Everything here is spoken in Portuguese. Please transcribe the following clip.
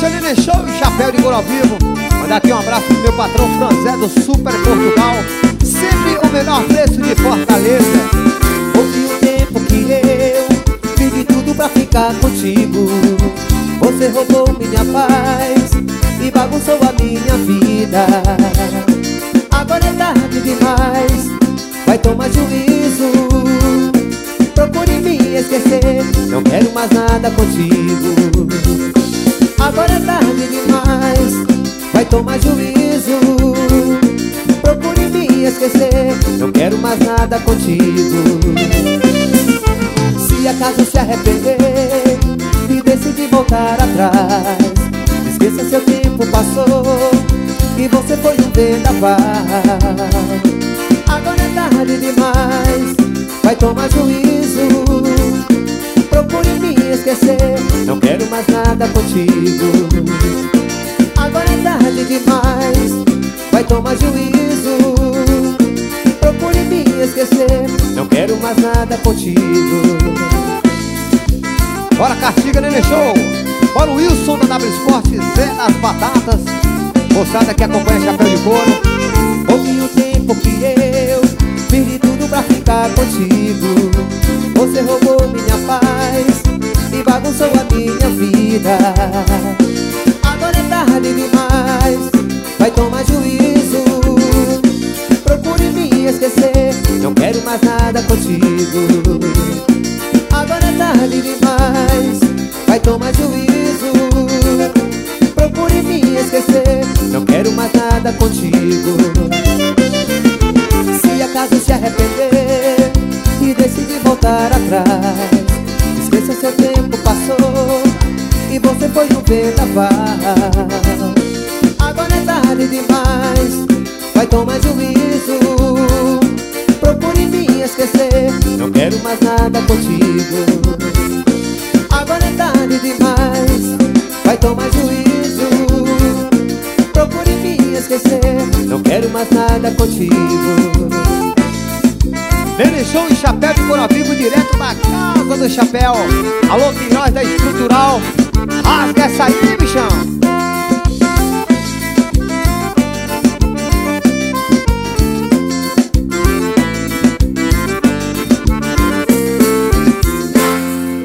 Deixa Nenê Show e Chapéu de Couro ao vivo. Mandar aqui um abraço pro meu patrão Franzé do Super Portugal. Sempre o menor preço de Fortaleza. Houve um tempo que eu fiz de tudo pra ficar contigo. Você roubou minha paz e bagunçou a minha vida. Agora é tarde demais, vai tomar juízo. Procure me esquecer, não quero mais nada contigo. Agora é tarde demais, vai tomar juízo. Procure me esquecer, não quero mais nada contigo. Se acaso se arrepender e decidir voltar atrás, esqueça, seu tempo passou e você foi um vendaval. Agora é tarde demais, vai tomar juízo. Procure me esquecer, não quero mais nada contigo. Agora é tarde demais, vai tomar juízo. Procure me esquecer, não quero mais nada contigo. Bora Castiga Nenê Show. Bora o Wilson da W Esporte, Zé das Batatas. Moçada que acompanha Chapéu de Couro. Houve um tempo que eu fiz de tudo pra ficar contigo. Você roubou minha paz e bagunçou a minha vida. Agora é tarde demais, vai tomar juízo. Procure me esquecer, não quero mais nada contigo. Agora é tarde demais, vai tomar juízo. Procure me esquecer, não quero mais nada contigo. Se acaso se arrepender e decidir voltar atrás, esqueça, seu tempo passou e você foi um vendaval. Agora é tarde demais, vai tomar juízo. Procure me esquecer, não quero mais nada contigo. Agora é tarde demais, vai tomar juízo. Procure me esquecer, não quero mais nada contigo. Nenê Show e Chapéu de Couro ao vivo, direto da Casa do Chapéu. Alô, Queiroz da Estrutural. Rasga essa aí, bichão.